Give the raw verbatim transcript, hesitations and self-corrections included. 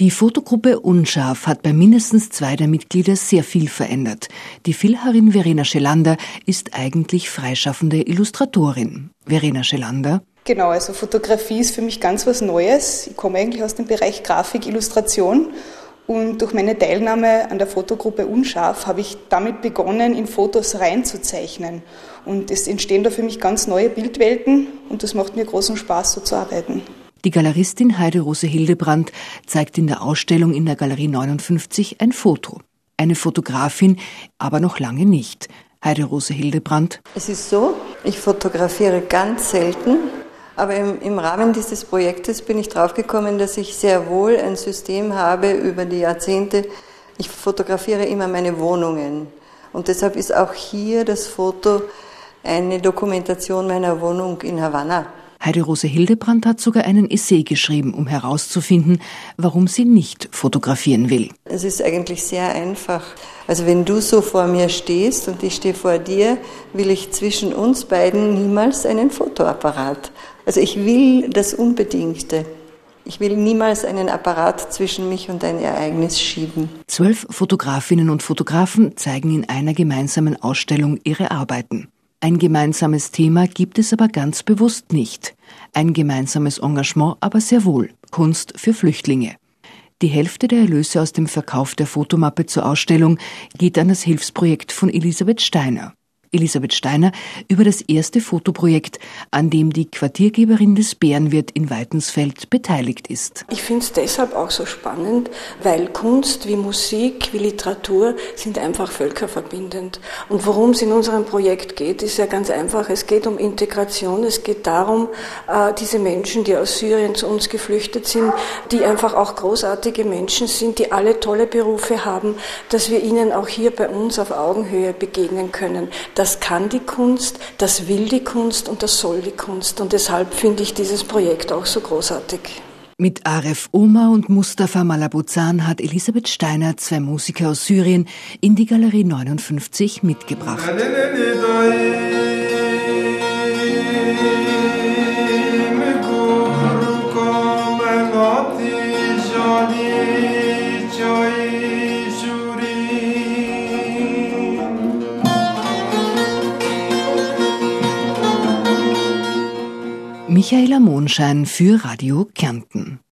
Die Fotogruppe Unscharf hat bei mindestens zwei der Mitglieder sehr viel verändert. Die Filharin Verena Schelander ist eigentlich freischaffende Illustratorin. Verena Schelander: Genau, also Fotografie ist für mich ganz was Neues. Ich komme eigentlich aus dem Bereich Grafik, Illustration. Und durch meine Teilnahme an der Fotogruppe Unscharf habe ich damit begonnen, in Fotos reinzuzeichnen. Und es entstehen da für mich ganz neue Bildwelten und das macht mir großen Spaß, so zu arbeiten. Die Galeristin Heide-Rose Hildebrandt zeigt in der Ausstellung in der Galerie neunundfünfzig ein Foto. Eine Fotografin, aber noch lange nicht. Heide-Rose Hildebrandt: Es ist so, ich fotografiere ganz selten, aber im, im Rahmen dieses Projektes bin ich draufgekommen, dass ich sehr wohl ein System habe über die Jahrzehnte. Ich fotografiere immer meine Wohnungen und deshalb ist auch hier das Foto eine Dokumentation meiner Wohnung in Havanna. Heide-Rose Hildebrandt hat sogar einen Essay geschrieben, um herauszufinden, warum sie nicht fotografieren will. Es ist eigentlich sehr einfach. Also wenn du so vor mir stehst und ich stehe vor dir, will ich zwischen uns beiden niemals einen Fotoapparat. Also ich will das Unbedingte. Ich will niemals einen Apparat zwischen mich und ein Ereignis schieben. Zwölf Fotografinnen und Fotografen zeigen in einer gemeinsamen Ausstellung ihre Arbeiten. Ein gemeinsames Thema gibt es aber ganz bewusst nicht. Ein gemeinsames Engagement aber sehr wohl: Kunst für Flüchtlinge. Die Hälfte der Erlöse aus dem Verkauf der Fotomappe zur Ausstellung geht an das Hilfsprojekt von Elisabeth Steiner. Elisabeth Steiner über das erste Fotoprojekt, an dem die Quartiergeberin des Bärenwirt in Weitensfeld beteiligt ist. Ich finde es deshalb auch so spannend, weil Kunst wie Musik, wie Literatur sind einfach völkerverbindend. Und worum es in unserem Projekt geht, ist ja ganz einfach. Es geht um Integration, es geht darum, diese Menschen, die aus Syrien zu uns geflüchtet sind, die einfach auch großartige Menschen sind, die alle tolle Berufe haben, dass wir ihnen auch hier bei uns auf Augenhöhe begegnen können. Das kann die Kunst, das will die Kunst und das soll die Kunst. Und deshalb finde ich dieses Projekt auch so großartig. Mit Aref Omar und Mustafa Malabuzan hat Elisabeth Steiner zwei Musiker aus Syrien in die Galerie neunundfünfzig mitgebracht. Michaela Monschein für Radio Kärnten.